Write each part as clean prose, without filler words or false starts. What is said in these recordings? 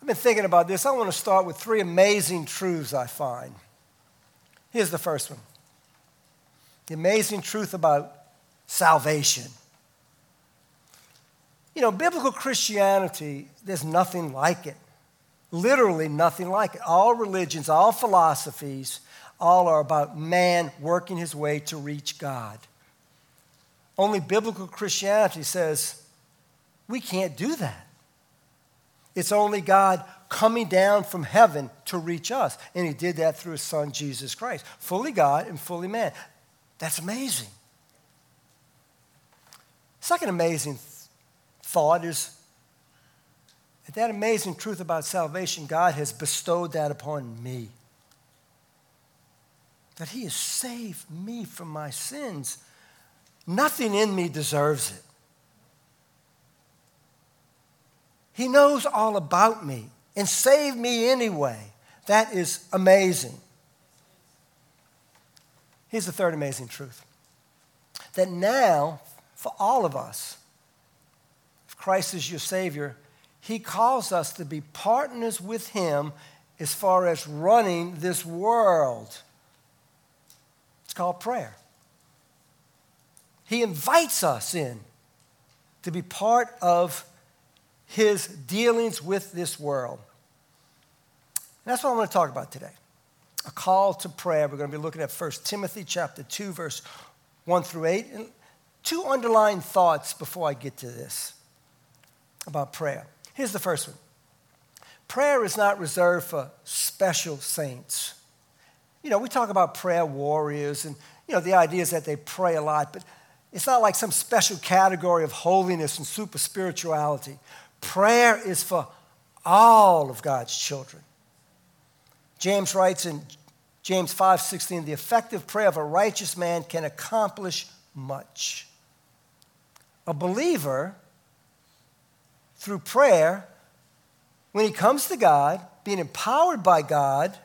I've been thinking about this. I want to start with 3 amazing truths I find. Here's the first one. The amazing truth about salvation. You know, biblical Christianity, there's nothing like it. Literally nothing like it. All religions, all philosophies, all are about man working his way to reach God. Only biblical Christianity says we can't do that. It's only God coming down from heaven to reach us. And he did that through his son, Jesus Christ. Fully God and fully man. That's amazing. Second amazing thought is that amazing truth about salvation, God has bestowed that upon me. That he has saved me from my sins. Nothing in me deserves it. He knows all about me and saved me anyway. That is amazing. Here's the third amazing truth. That now, for all of us, if Christ is your Savior, he calls us to be partners with him as far as running this world. It's called prayer. He invites us in to be part of his dealings with this world. And that's what I want to talk about today. A call to prayer. We're going to be looking at 1 Timothy chapter 2, verse 1 through 8. And 2 underlying thoughts before I get to this about prayer. Here's the first one. Prayer is not reserved for special saints. You know, we talk about prayer warriors, and, you know, the idea is that they pray a lot, but it's not like some special category of holiness and super spirituality. Prayer is for all of God's children. James writes in James 5:16, the effective prayer of a righteous man can accomplish much. A believer, through prayer, when he comes to God, being empowered by God,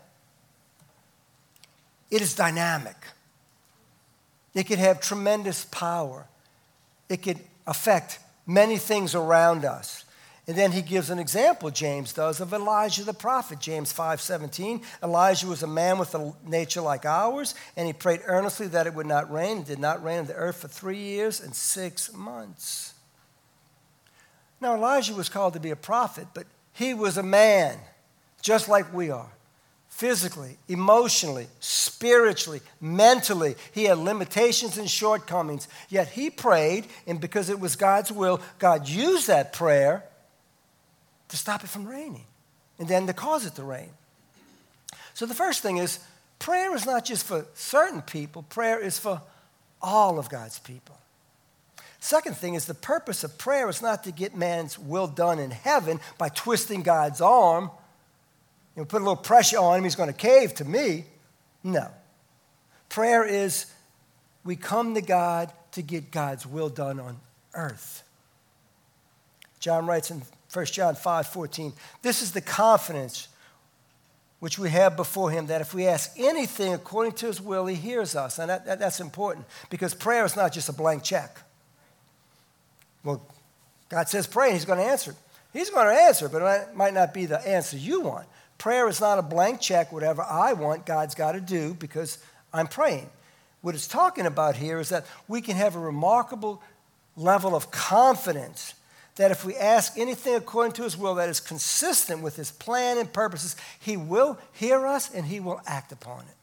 it is dynamic. It could have tremendous power. It could affect many things around us. And then he gives an example, James does, of Elijah the prophet. James 5:17, Elijah was a man with a nature like ours, and he prayed earnestly that it would not rain. It did not rain on the earth for 3 years and 6 months. Now, Elijah was called to be a prophet, but he was a man, just like we are. Physically, emotionally, spiritually, mentally. He had limitations and shortcomings. Yet he prayed, and because it was God's will, God used that prayer to stop it from raining and then to cause it to rain. So the first thing is, prayer is not just for certain people. Prayer is for all of God's people. Second thing is, the purpose of prayer is not to get man's will done in heaven by twisting God's arm. You know, put a little pressure on him, he's going to cave to me. No. Prayer is we come to God to get God's will done on earth. John writes in 1 John 5:14, this is the confidence which we have before him, that if we ask anything according to his will, he hears us. And that's important, because prayer is not just a blank check. Well, God says pray, and he's going to answer it. He's going to answer, but it might not be the answer you want. Prayer is not a blank check. Whatever I want, God's got to do because I'm praying. What it's talking about here is that we can have a remarkable level of confidence that if we ask anything according to his will that is consistent with his plan and purposes, he will hear us and he will act upon it.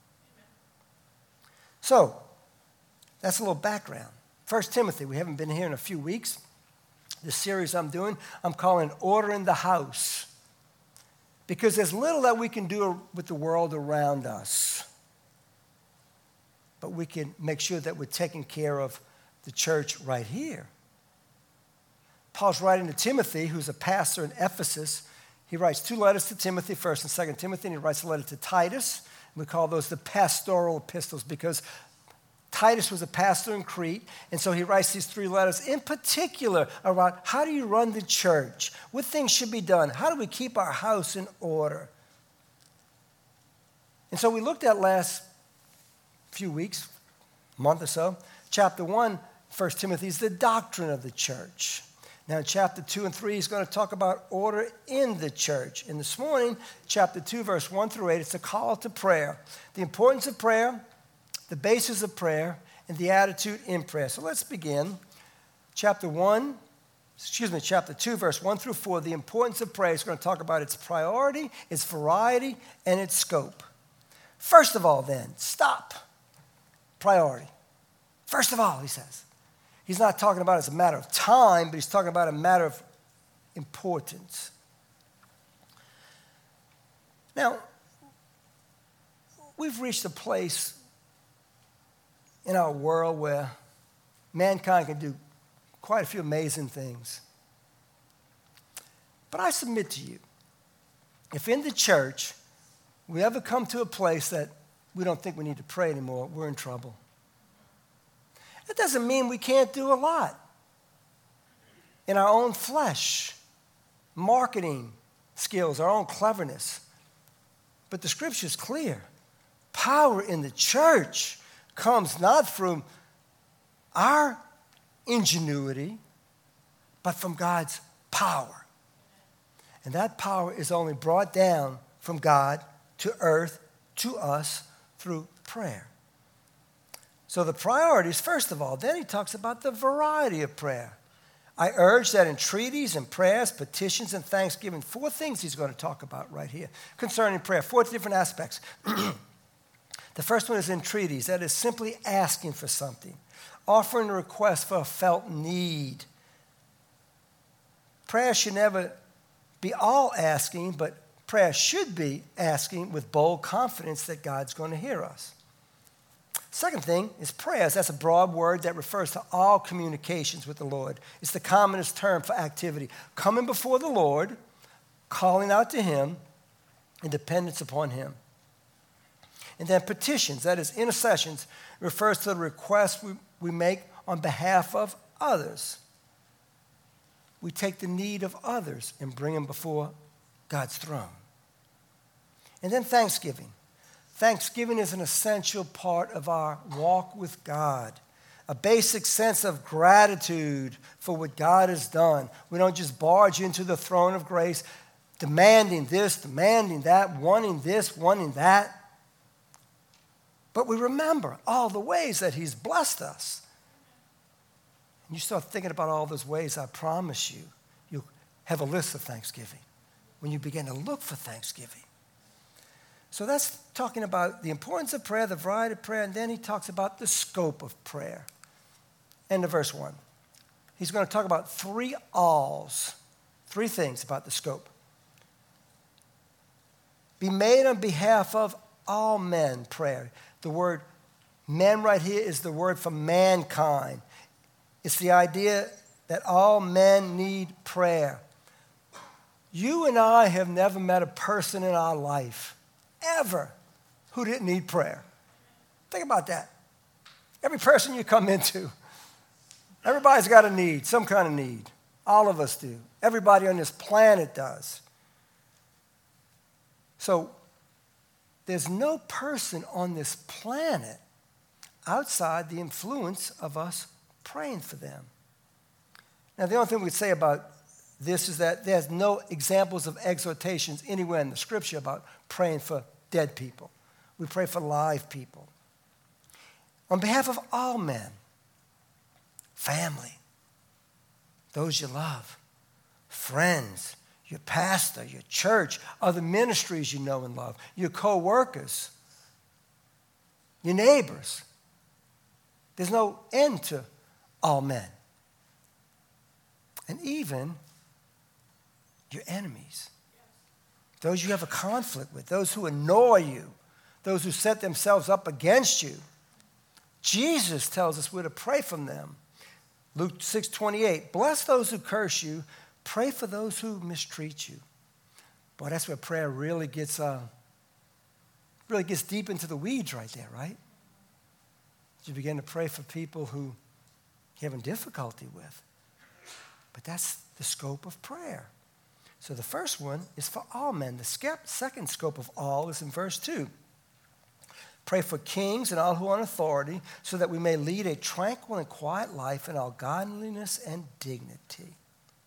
So, that's a little background. 1 Timothy, we haven't been here in a few weeks. The series I'm doing, I'm calling Order in the House. Because there's little that we can do with the world around us. But we can make sure that we're taking care of the church right here. Paul's writing to Timothy, who's a pastor in Ephesus. He writes 2 letters to Timothy, 1 and 2 Timothy, and he writes a letter to Titus. We call those the pastoral epistles because Titus was a pastor in Crete, and so he writes these 3 letters in particular about how do you run the church, what things should be done, how do we keep our house in order. And so we looked at last few weeks, month or so, chapter 1, 1 Timothy, is the doctrine of the church. Now, in chapter 2 and 3, he's going to talk about order in the church. And this morning, chapter 2, verse 1 through 8, it's a call to prayer. The importance of prayer, the basis of prayer, and the attitude in prayer. So let's begin. Chapter 2, verse 1 through 4, the importance of prayer is going to talk about its priority, its variety, and its scope. First of all, then, stop. Priority. First of all, he says. He's not talking about it as a matter of time, but he's talking about a matter of importance. Now, we've reached a place in our world where mankind can do quite a few amazing things. But I submit to you, if in the church we ever come to a place that we don't think we need to pray anymore, we're in trouble. That doesn't mean we can't do a lot in our own flesh, marketing skills, our own cleverness. But the scripture is clear. Power in the church comes not from our ingenuity, but from God's power. And that power is only brought down from God to earth, to us, through prayer. So the priorities, first of all, then he talks about the variety of prayer. I urge that entreaties and prayers, petitions and thanksgiving, 4 things he's going to talk about right here concerning prayer, 4 different aspects. The first one is entreaties. That is simply asking for something, offering a request for a felt need. Prayer should never be all asking, but prayer should be asking with bold confidence that God's going to hear us. Second thing is prayers. That's a broad word that refers to all communications with the Lord. It's the commonest term for activity. Coming before the Lord, calling out to him, and dependence upon him. And then petitions, that is intercessions, refers to the requests we make on behalf of others. We take the need of others and bring them before God's throne. And then thanksgiving. Thanksgiving is an essential part of our walk with God, a basic sense of gratitude for what God has done. We don't just barge into the throne of grace demanding this, demanding that, wanting this, wanting that. But we remember all the ways that he's blessed us. And you start thinking about all those ways, I promise you, you'll have a list of thanksgiving when you begin to look for thanksgiving. So that's talking about the importance of prayer, the variety of prayer, and then he talks about the scope of prayer. End of verse 1. He's going to talk about 3 alls, 3 things about the scope. Be made on behalf of all men, prayer. The word men right here is the word for mankind. It's the idea that all men need prayer. You and I have never met a person in our life ever who didn't need prayer. Think about that. Every person you come into, everybody's got a need, some kind of need. All of us do. Everybody on this planet does. So there's no person on this planet outside the influence of us praying for them. Now, the only thing we could say about this is that there's no examples of exhortations anywhere in the scripture about praying for dead people. We pray for live people. On behalf of all men, family, those you love, friends, your pastor, your church, other ministries you know and love, your co-workers, your neighbors. There's no end to all men. And even your enemies, those you have a conflict with, those who annoy you, those who set themselves up against you. Jesus tells us we're to pray for them. Luke 6:28, bless those who curse you, pray for those who mistreat you. Boy, that's where prayer really gets deep into the weeds right there, right? You begin to pray for people who you're having difficulty with. But that's the scope of prayer. So the first one is for all men. The second scope of all is in verse 2. Pray for kings and all who are in authority, so that we may lead a tranquil and quiet life in all godliness and dignity.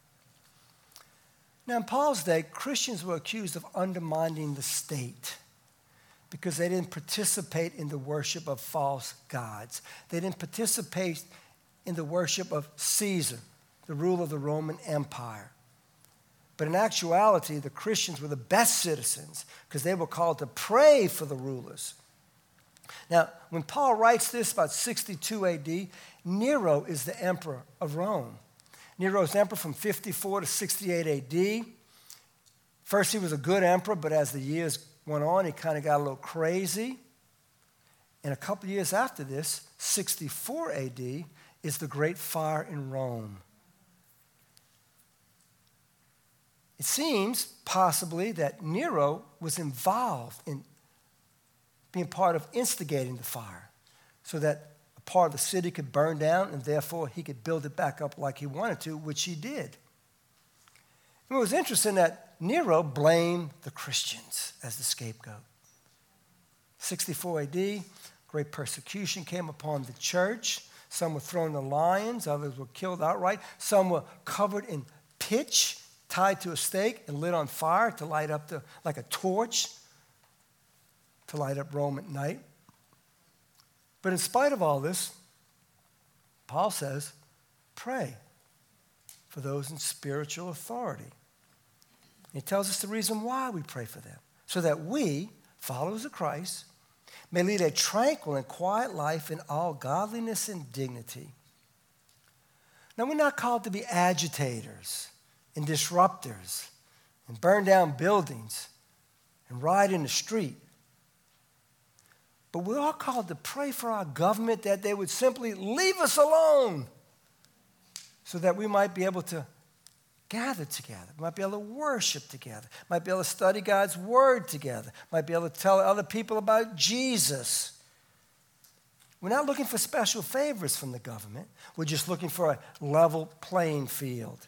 Now, in Paul's day, Christians were accused of undermining the state because they didn't participate in the worship of false gods. They didn't participate in the worship of Caesar, the ruler of the Roman Empire. But in actuality, the Christians were the best citizens because they were called to pray for the rulers. Now, when Paul writes this about 62 AD, Nero is the emperor of Rome. Nero was emperor from 54 to 68 AD. First, he was a good emperor, but as the years went on, he kind of got a little crazy. And a couple of years after this, 64 AD, is the Great Fire in Rome. It seems possibly that Nero was involved in being part of instigating the fire so that a part of the city could burn down and therefore he could build it back up like he wanted to, which he did. And it was interesting that Nero blamed the Christians as the scapegoat. 64 AD, great persecution came upon the church. Some were thrown to lions, others were killed outright. Some were covered in pitch, tied to a stake and lit on fire to light up like a torch to light up Rome at night. But in spite of all this, Paul says, pray for those in spiritual authority. He tells us the reason why we pray for them, so that we, followers of Christ, may lead a tranquil and quiet life in all godliness and dignity. Now, we're not called to be agitators and disruptors and burn down buildings and riot in the street. But we're all called to pray for our government that they would simply leave us alone so that we might be able to gather together, might be able to worship together, might be able to study God's word together, might be able to tell other people about Jesus. We're not looking for special favors from the government. We're just looking for a level playing field.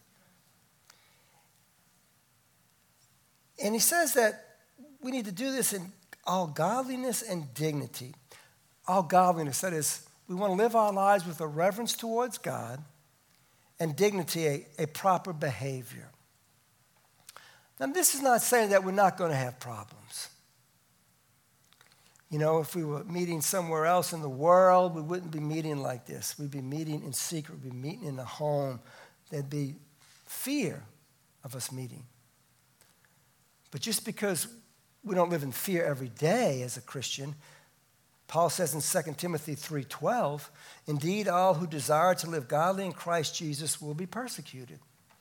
And he says that we need to do this in all godliness and dignity. All godliness, that is, we want to live our lives with a reverence towards God, and dignity, a proper behavior. Now, this is not saying that we're not going to have problems. You know, if we were meeting somewhere else in the world, we wouldn't be meeting like this. We'd be meeting in secret. We'd be meeting in the home. There'd be fear of us meeting. But just because we don't live in fear every day as a Christian, Paul says in 2 Timothy 3:12, indeed, all who desire to live godly in Christ Jesus will be persecuted.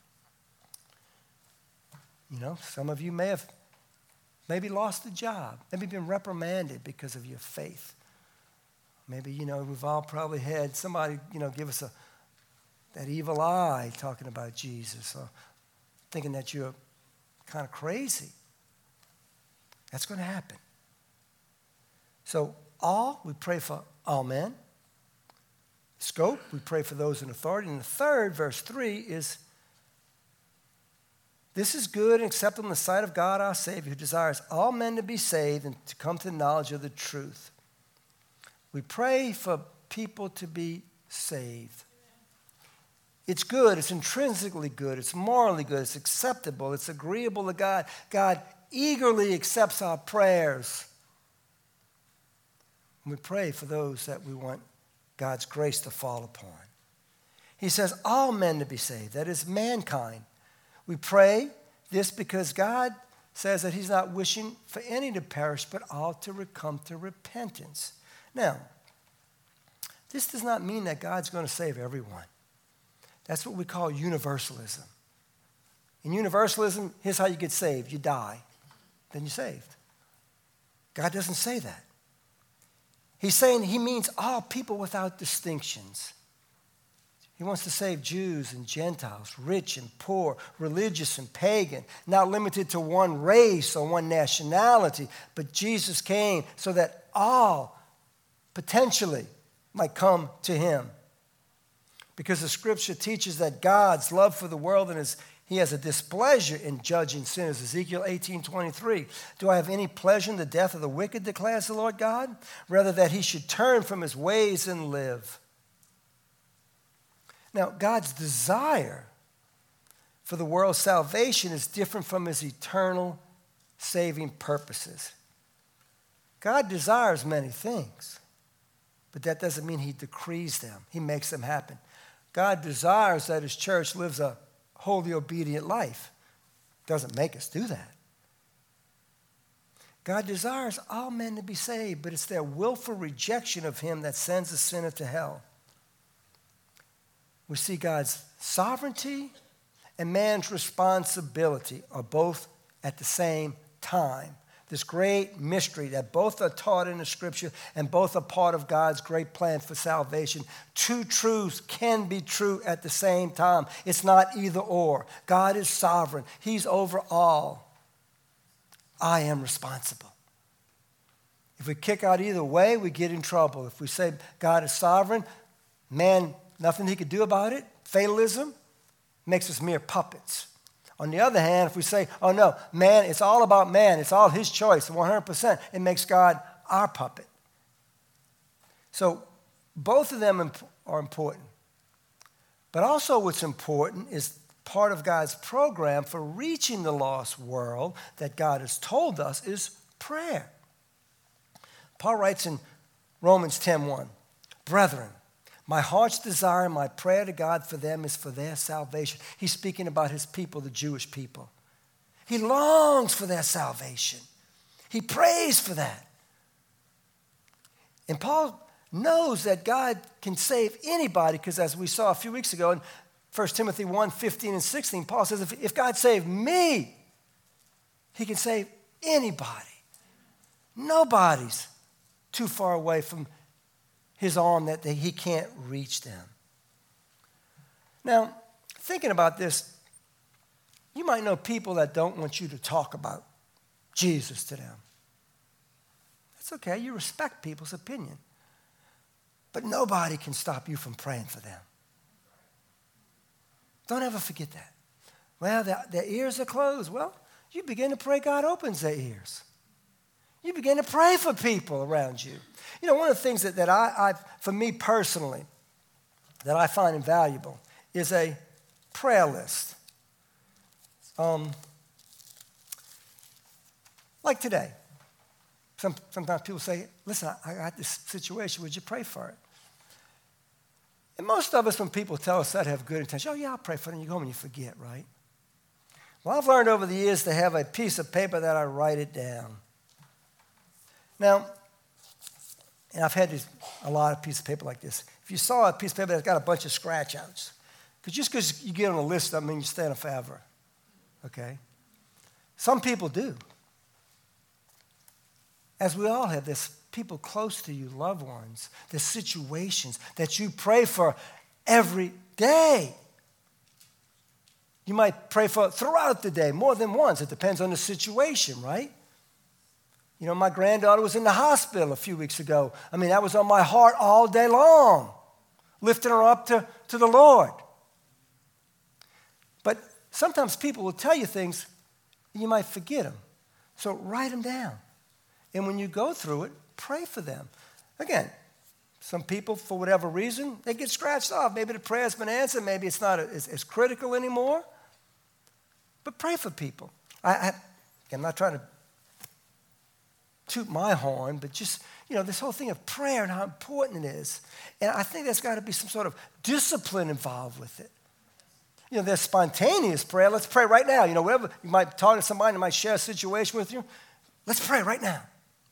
You know, some of you may have maybe lost a job, maybe been reprimanded because of your faith. Maybe, you know, we've all probably had somebody, you know, give us that evil eye talking about Jesus or thinking that you're kind of crazy. That's going to happen. So, we pray for all men. Scope, we pray for those in authority. And the third, verse 3, is this is good and acceptable in the sight of God our Savior, who desires all men to be saved and to come to the knowledge of the truth. We pray for people to be saved. It's good, it's intrinsically good, it's morally good, it's acceptable, it's agreeable to God. God eagerly accepts our prayers. We pray for those that we want God's grace to fall upon. He says all men to be saved, that is mankind. We pray this because God says that he's not wishing for any to perish, but all to come to repentance. Now, this does not mean that God's going to save everyone. That's what we call universalism. In universalism, here's how you get saved. You die, then you're saved. God doesn't say that. He's saying he means all people without distinctions. He wants to save Jews and Gentiles, rich and poor, religious and pagan, not limited to one race or one nationality, but Jesus came so that all potentially might come to him. Because the scripture teaches that God's love for the world and he has a displeasure in judging sinners. Ezekiel 18:23. Do I have any pleasure in the death of the wicked, declares the Lord God? Rather that he should turn from his ways and live. Now, God's desire for the world's salvation is different from his eternal saving purposes. God desires many things, but that doesn't mean he decrees them. He makes them happen. God desires that his church lives a wholly obedient life. Doesn't make us do that. God desires all men to be saved, but it's their willful rejection of him that sends a sinner to hell. We see God's sovereignty and man's responsibility are both at the same time. This great mystery that both are taught in the scripture and both are part of God's great plan for salvation. Two truths can be true at the same time. It's not either or. God is sovereign. He's over all. I am responsible. If we kick out either way, we get in trouble. If we say God is sovereign, man, nothing he could do about it, fatalism, makes us mere puppets. On the other hand, if we say, oh no, man, it's all about man, it's all his choice, 100%, it makes God our puppet. So both of them are important. But also what's important is part of God's program for reaching the lost world that God has told us is prayer. Paul writes in Romans 10:1, brethren, my heart's desire and my prayer to God for them is for their salvation. He's speaking about his people, the Jewish people. He longs for their salvation. He prays for that. And Paul knows that God can save anybody because as we saw a few weeks ago in 1 Timothy 1:15 and 16, Paul says, if God saved me, he can save anybody. Nobody's too far away from his arm that he can't reach them. Now, thinking about this, you might know people that don't want you to talk about Jesus to them. That's okay. You respect people's opinion. But nobody can stop you from praying for them. Don't ever forget that. Well, their ears are closed. Well, you begin to pray, God opens their ears. You begin to pray for people around you. You know, one of the things that I for me personally, that I find invaluable is a prayer list. Like today. Sometimes people say, listen, I got this situation. Would you pray for it? And most of us, when people tell us that, have good intention. Oh, yeah, I'll pray for it. And you go home and you forget, right? Well, I've learned over the years to have a piece of paper that I write it down. Now, and I've had a lot of pieces of paper like this. If you saw a piece of paper that's got a bunch of scratch outs, because you get on a list doesn't mean you stay on it forever, okay? Some people do. As we all have, there's people close to you, loved ones, there's situations that you pray for every day. You might pray for throughout the day, more than once. It depends on the situation, right? You know, my granddaughter was in the hospital a few weeks ago. I mean, that was on my heart all day long, lifting her up to the Lord. But sometimes people will tell you things, and you might forget them. So write them down. And when you go through it, pray for them. Again, some people, for whatever reason, they get scratched off. Maybe the prayer's been answered. Maybe it's not as critical anymore. But pray for people. I'm not trying to toot my horn, but just, you know, this whole thing of prayer and how important it is. And I think there's got to be some sort of discipline involved with it. You know, there's spontaneous prayer. Let's pray right now. You know, whatever, you might talk to somebody, they might share a situation with you. Let's pray right now.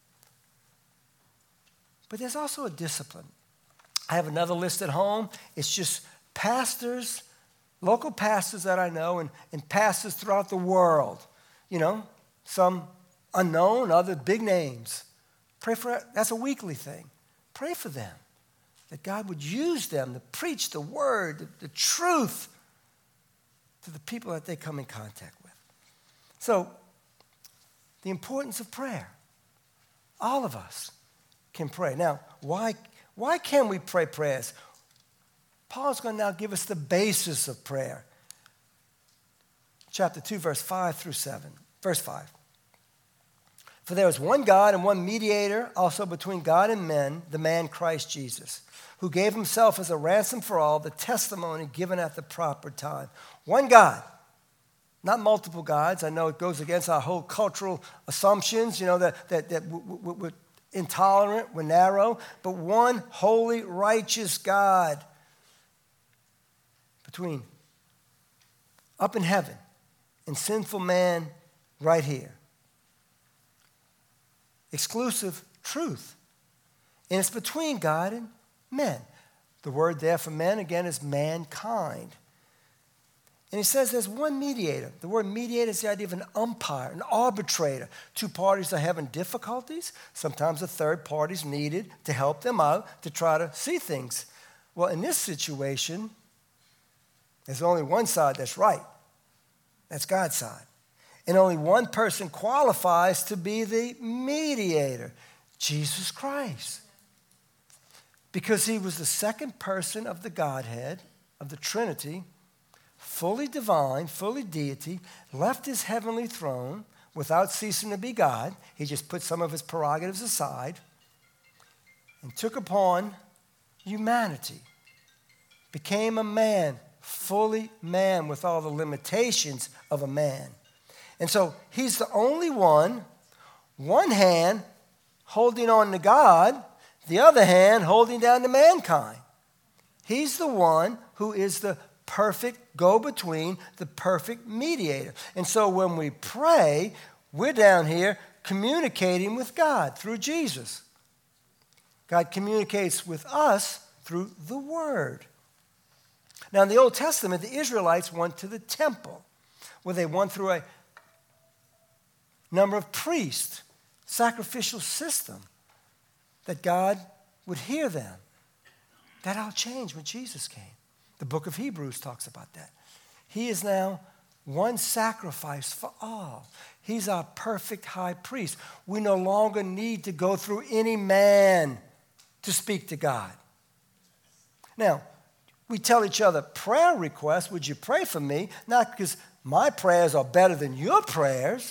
But there's also a discipline. I have another list at home. It's just pastors, local pastors that I know, and pastors throughout the world. You know, some unknown, other big names. Pray for, that's a weekly thing. Pray for them, that God would use them to preach the word, the truth to the people that they come in contact with. So, the importance of prayer. All of us can pray. Now, why can we pray prayers? Paul's going to now give us the basis of prayer. Chapter 2, verse 5 through 7. Verse 5. For there is one God and one mediator also between God and men, the man Christ Jesus, who gave himself as a ransom for all, the testimony given at the proper time. One God, not multiple gods. I know it goes against our whole cultural assumptions, that we're intolerant, we're narrow, but one holy, righteous God between up in heaven and sinful man right here. Exclusive truth. And it's between God and men. The word there for men, again, is mankind. And he says there's one mediator. The word mediator is the idea of an umpire, an arbitrator. Two parties are having difficulties. Sometimes a third party is needed to help them out to try to see things. Well, in this situation, there's only one side that's right. That's God's side. And only one person qualifies to be the mediator, Jesus Christ. Because he was the second person of the Godhead, of the Trinity, fully divine, fully deity, left his heavenly throne without ceasing to be God. He just put some of his prerogatives aside and took upon humanity, became a man, fully man with all the limitations of a man. And so he's the only one hand holding on to God, the other hand holding down to mankind. He's the one who is the perfect go-between, the perfect mediator. And so when we pray, we're down here communicating with God through Jesus. God communicates with us through the Word. Now, in the Old Testament, the Israelites went to the temple, where they went through a number of priests, sacrificial system, that God would hear them. That all changed when Jesus came. The book of Hebrews talks about that. He is now one sacrifice for all. He's our perfect high priest. We no longer need to go through any man to speak to God. Now, we tell each other prayer requests. Would you pray for me? Not because my prayers are better than your prayers,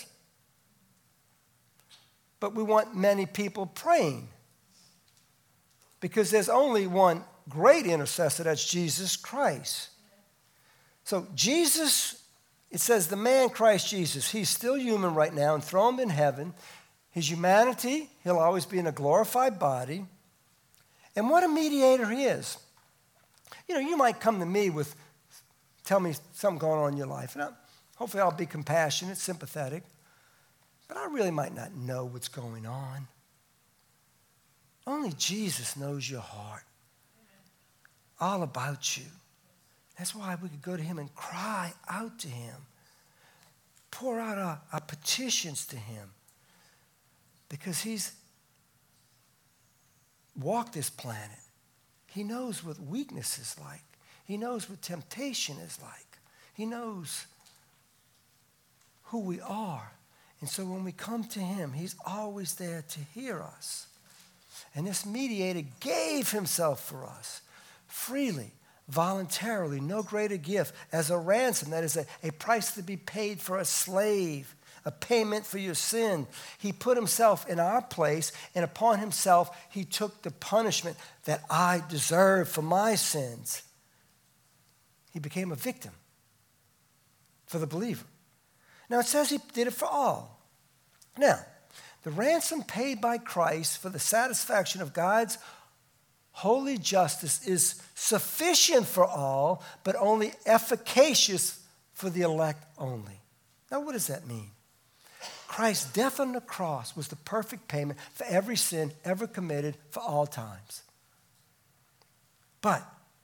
but we want many people praying. Because there's only one great intercessor, that's Jesus Christ. So Jesus, it says the man Christ Jesus, he's still human right now, enthroned in heaven. His humanity, he'll always be in a glorified body. And what a mediator he is. You might come to me tell me something going on in your life. And hopefully I'll be compassionate, sympathetic. But I really might not know what's going on. Only Jesus knows your heart. All about you. That's why we could go to him and cry out to him. Pour out our petitions to him. Because he's walked this planet. He knows what weakness is like. He knows what temptation is like. He knows who we are. And so when we come to him, he's always there to hear us. And this mediator gave himself for us freely, voluntarily, no greater gift, as a ransom, that is a price to be paid for a slave, a payment for your sin. He put himself in our place, and upon himself he took the punishment that I deserve for my sins. He became a victim for the believer. Now it says he did it for all. Now, the ransom paid by Christ for the satisfaction of God's holy justice is sufficient for all, but only efficacious for the elect only. Now, what does that mean? Christ's death on the cross was the perfect payment for every sin ever committed for all times. But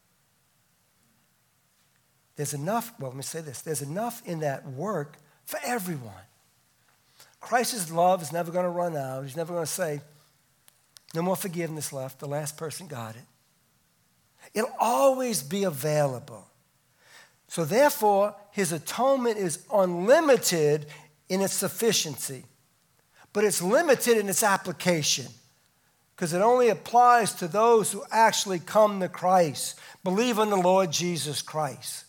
there's enough in that work for everyone. Christ's love is never going to run out. He's never going to say, no more forgiveness left. The last person got it. It'll always be available. So therefore, his atonement is unlimited in its sufficiency. But it's limited in its application. Because it only applies to those who actually come to Christ, believe in the Lord Jesus Christ.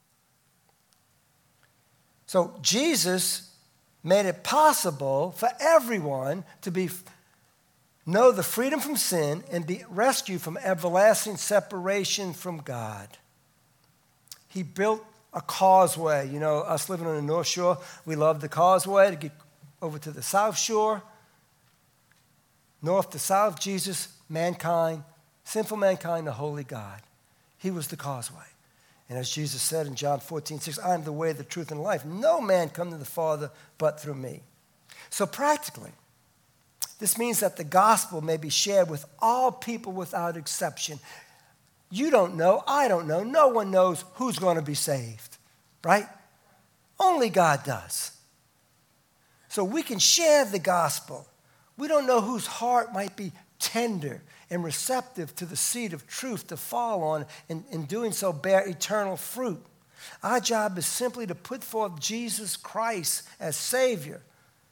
So Jesus made it possible for everyone to know the freedom from sin and be rescued from everlasting separation from God. He built a causeway. You know, us living on the North Shore, we love the causeway to get over to the South Shore. North to south, Jesus, mankind, sinful mankind, the holy God. He was the causeway. And as Jesus said in John 14:6, I am the way, the truth, and life. No man come to the Father but through me. So practically, this means that the gospel may be shared with all people without exception. You don't know, I don't know, no one knows who's going to be saved, right? Only God does. So we can share the gospel. We don't know whose heart might be tender and receptive to the seed of truth to fall on, and in doing so bear eternal fruit. Our job is simply to put forth Jesus Christ as Savior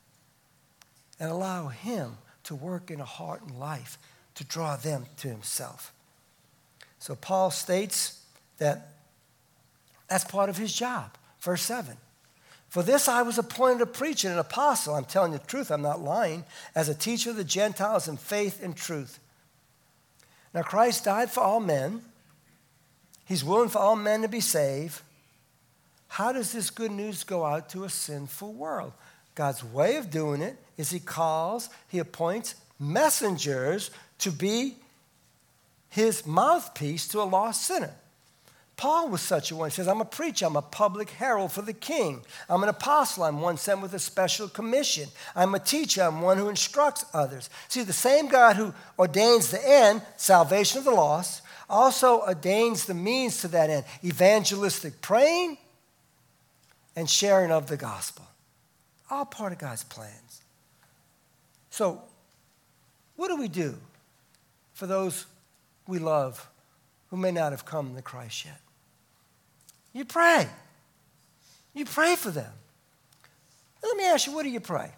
and allow Him to work in a heart and life to draw them to Himself. So Paul states that that's part of his job. Verse 7. For this I was appointed a preacher and an apostle. I'm telling you the truth, I'm not lying. As a teacher of the Gentiles in faith and truth. Now Christ died for all men. He's willing for all men to be saved. How does this good news go out to a sinful world? God's way of doing it is He calls, He appoints messengers to be His mouthpiece to a lost sinner. Paul was such a one. He says, I'm a preacher. I'm a public herald for the king. I'm an apostle. I'm one sent with a special commission. I'm a teacher. I'm one who instructs others. See, the same God who ordains the end, salvation of the lost, also ordains the means to that end, evangelistic praying and sharing of the gospel. All part of God's plans. So, what do we do for those we love who may not have come to Christ yet? You pray. You pray for them. Let me ask you, what do you pray?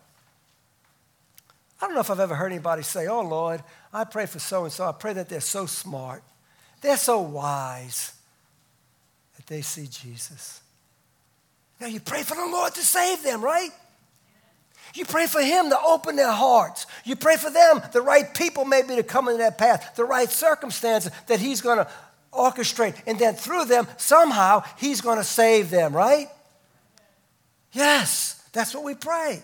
I don't know if I've ever heard anybody say, oh, Lord, I pray for so-and-so. I pray that they're so smart. They're so wise that they see Jesus. Now, you pray for the Lord to save them, right? You pray for Him to open their hearts. You pray for them, the right people maybe to come in their path, the right circumstances that He's going to orchestrate. And then through them, somehow, He's going to save them, right? Yes, that's what we pray.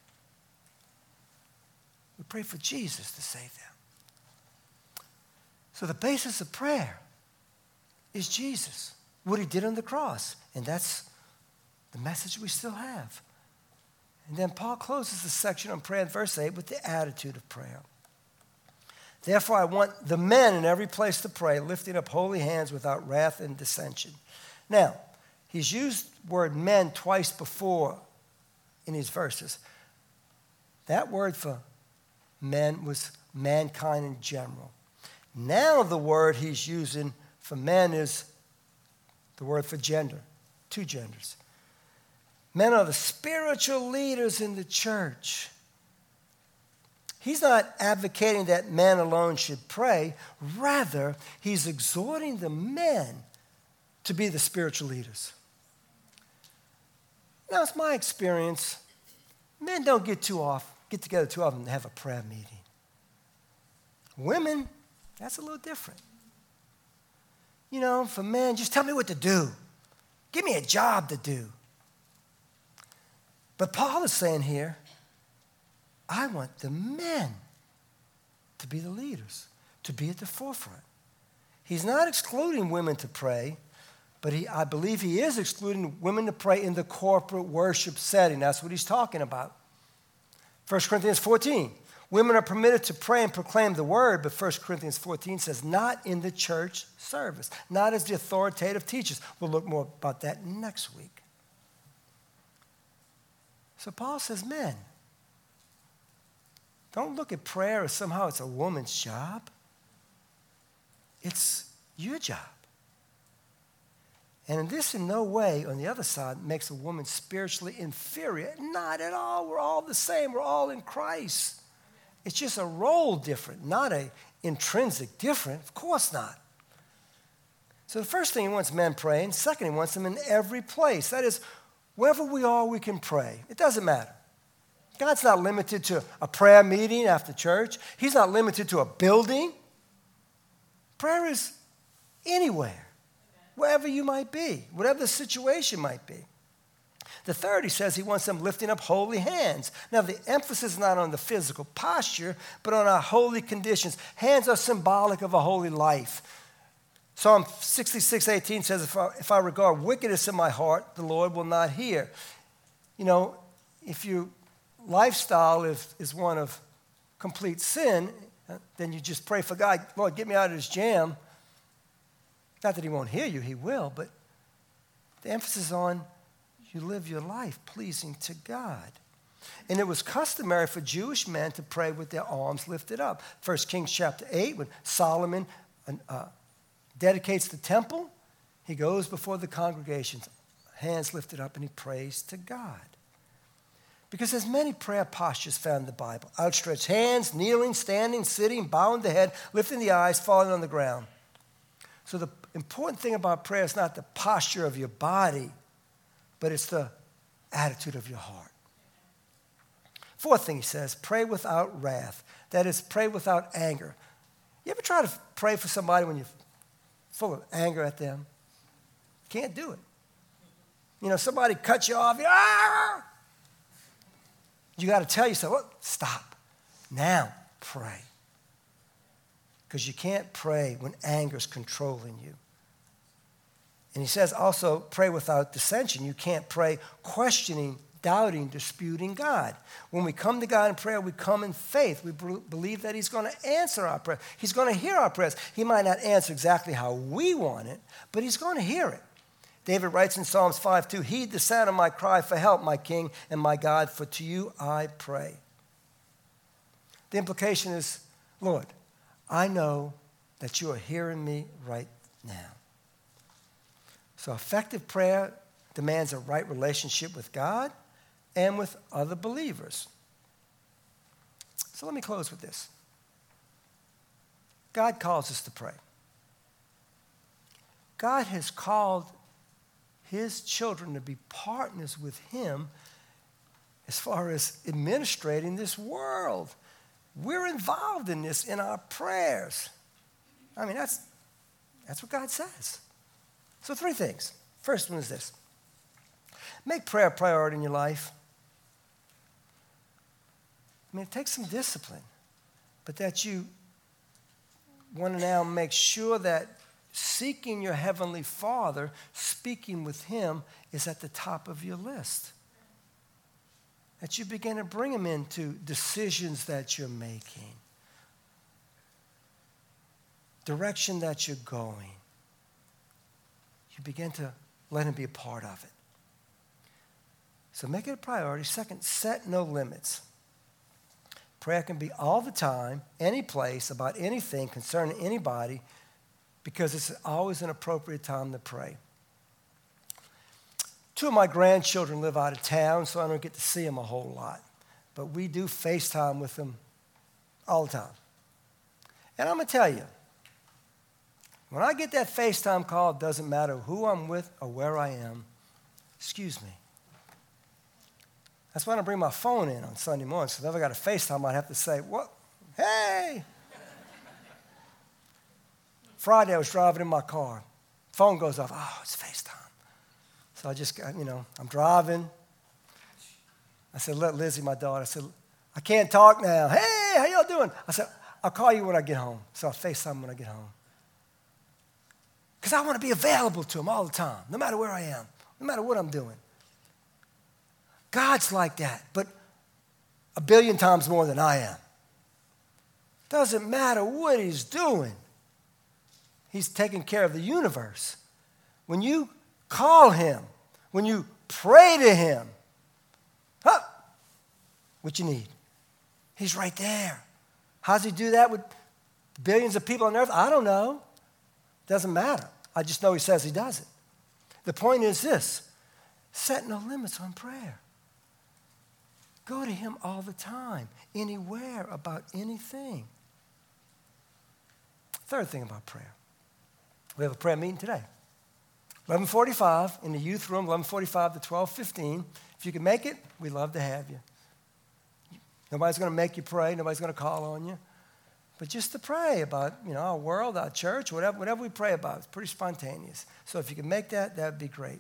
We pray for Jesus to save them. So the basis of prayer is Jesus, what He did on the cross. And that's the message we still have. And then Paul closes the section on prayer in verse 8 with the attitude of prayer. Therefore, I want the men in every place to pray, lifting up holy hands without wrath and dissension. Now, he's used the word men twice before in these verses. That word for men was mankind in general. Now the word he's using for men is the word for gender, two genders. Men are the spiritual leaders in the church. He's not advocating that men alone should pray. Rather, he's exhorting the men to be the spiritual leaders. Now, it's my experience, men don't get together too often to have a prayer meeting. Women, that's a little different. You know, for men, just tell me what to do. Give me a job to do. But Paul is saying here, I want the men to be the leaders, to be at the forefront. He's not excluding women to pray, but I believe he is excluding women to pray in the corporate worship setting. That's what he's talking about. 1 Corinthians 14, women are permitted to pray and proclaim the word, but 1 Corinthians 14 says not in the church service, not as the authoritative teachers. We'll look more about that next week. So Paul says, men, don't look at prayer as somehow it's a woman's job. It's your job. And this in no way, on the other side, makes a woman spiritually inferior. Not at all. We're all the same. We're all in Christ. It's just a role different, not an intrinsic different. Of course not. So the first thing he wants men praying. Second, he wants them in every place. That is, wherever we are, we can pray. It doesn't matter. God's not limited to a prayer meeting after church. He's not limited to a building. Prayer is anywhere. wherever you might be, whatever the situation might be. The third, he says he wants them lifting up holy hands. Now, the emphasis is not on the physical posture, but on our holy conditions. Hands are symbolic of a holy life. Psalm 66:18 says, if I regard wickedness in my heart, the Lord will not hear. You know, if your lifestyle is one of complete sin, then you just pray for God, Lord, get me out of this jam. Not that he won't hear you, he will, but the emphasis on you live your life pleasing to God. And it was customary for Jewish men to pray with their arms lifted up. 1 Kings chapter 8, when Solomon dedicates the temple, he goes before the congregations, hands lifted up, and he prays to God. Because there's many prayer postures found in the Bible. Outstretched hands, kneeling, standing, sitting, bowing the head, lifting the eyes, falling on the ground. So the important thing about prayer is not the posture of your body, but it's the attitude of your heart. Fourth thing he says, pray without wrath. That is, pray without anger. You ever try to pray for somebody when you're full of anger at them? Can't do it. You know, somebody cuts you off. You got to tell yourself, well, stop. Now pray. Because you can't pray when anger is controlling you. And he says also, pray without dissension. You can't pray questioning, doubting, disputing God. When we come to God in prayer, we come in faith. We believe that he's going to answer our prayer. He's going to hear our prayers. He might not answer exactly how we want it, but he's going to hear it. David writes in Psalms 5:2, heed the sound of my cry for help, my King and my God, for to you I pray. The implication is, Lord, I know that you are hearing me right now. So effective prayer demands a right relationship with God and with other believers. So let me close with this. God calls us to pray. God has called his children to be partners with him as far as administrating this world. We're involved in this in our prayers. I mean, that's what God says. So 3 things. First one is this. Make prayer a priority in your life. I mean, it takes some discipline, but that you want to now make sure that seeking your Heavenly Father, speaking with him, is at the top of your list. That you begin to bring him into decisions that you're making, direction that you're going. You begin to let him be a part of it. So make it a priority. Second, set no limits. Prayer can be all the time, any place, about anything, concerning anybody, because it's always an appropriate time to pray. 2 of my grandchildren live out of town, so I don't get to see them a whole lot. But we do FaceTime with them all the time. And I'm going to tell you, when I get that FaceTime call, it doesn't matter who I'm with or where I am. Excuse me. That's why I don't bring my phone in on Sunday morning. So if I ever got a FaceTime, I'd have to say, what? Hey! Friday, I was driving in my car. Phone goes off. Oh, it's FaceTime. So I just, I'm driving. I said, let Lizzie, my daughter, I said, I can't talk now. Hey, how y'all doing? I said, I'll call you when I get home. So I'll FaceTime when I get home. Because I want to be available to him all the time, no matter where I am, no matter what I'm doing. God's like that, but 1 billion times more than I am. Doesn't matter what he's doing. He's taking care of the universe. When you call him, when you pray to him, what you need? He's right there. How does he do that with billions of people on earth? I don't know. Doesn't matter. I just know he says he does it. The point is this: set no limits on prayer. Go to him all the time, anywhere, about anything. Third thing about prayer. We have a prayer meeting today. 11:45 in the youth room, 11:45 to 12:15. If you can make it, we'd love to have you. Nobody's going to make you pray. Nobody's going to call on you. But just to pray about, our world, our church, whatever we pray about. It's pretty spontaneous. So if you can make that would be great.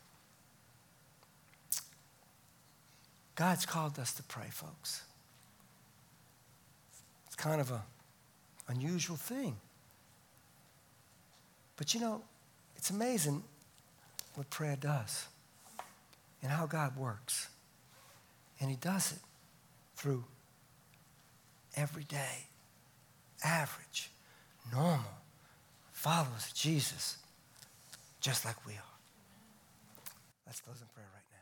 God's called us to pray, folks. It's kind of an unusual thing. But it's amazing what prayer does and how God works. And he does it through everyday, average, normal followers of Jesus, just like we are. Let's close in prayer right now.